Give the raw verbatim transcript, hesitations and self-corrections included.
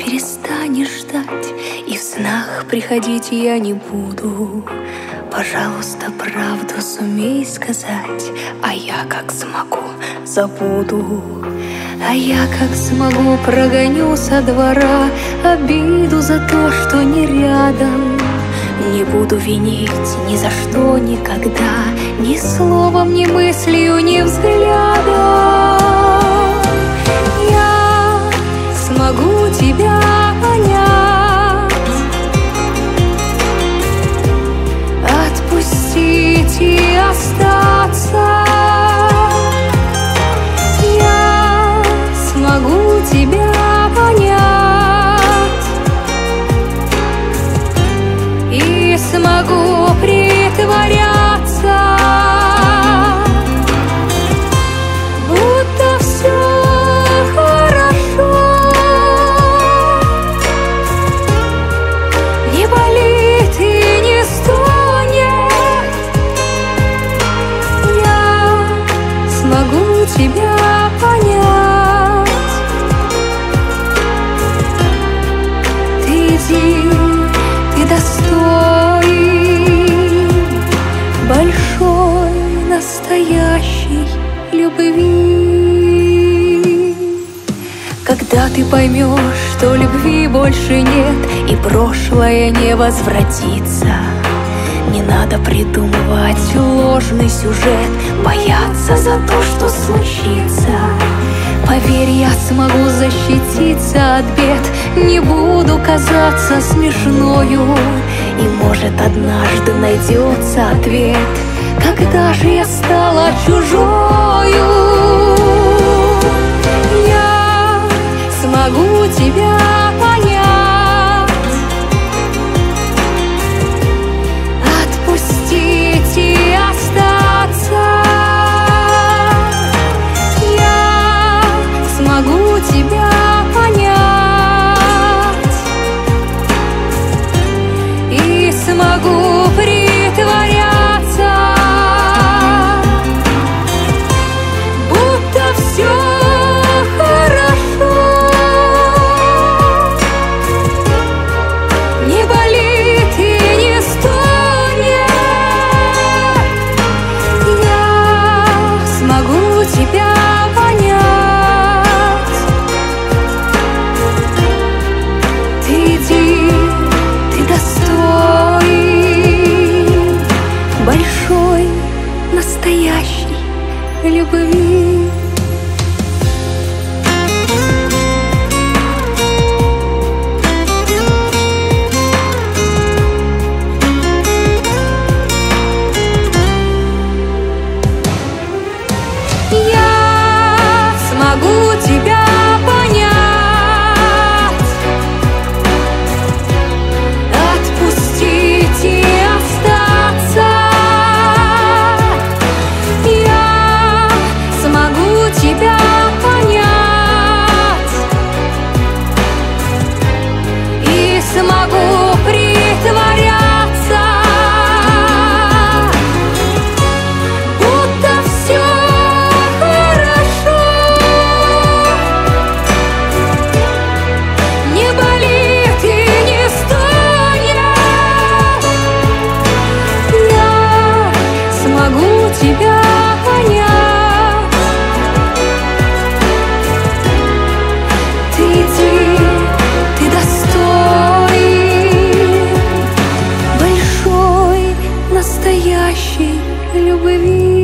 перестанешь ждать, и в снах приходить я не буду. Пожалуйста, правду сумей сказать, а я как смогу забуду. А я как смогу прогоню со двора обиду за то, что не рядом. Не буду винить ни за что никогда, ни словом, ни мыслью, ни взглядом. Я смогу тебя понять, отпустить и остаться. Я смогу тебя понять и смогу притворяться, будто все хорошо. Не болит и не стонет. Я смогу тебя понять. Ты иди, ты достоин большой, настоящей любви. Когда ты поймешь, что любви больше нет и прошлое не возвратится, не надо придумывать ложный сюжет, бояться за то, что случится. Поверь, я смогу защититься от бед, не буду казаться смешною, и, может, однажды найдется ответ, когда же я стала чужою. Я смогу тебя понять, отпустить и остаться. Я смогу тебя понять и смогу притворяться, будто все хорошо. Не болит и не стонет. Я смогу тебя понять. Ты иди, ты достоин большой, настоящей любви. Я смогу тебя понять, отпустить и остаться. Я смогу тебя понять и смогу притворяться, будто все хорошо. Не болит и не стонет. Я смогу тебя понять. Ты иди, ты достоин большой, настоящей любви.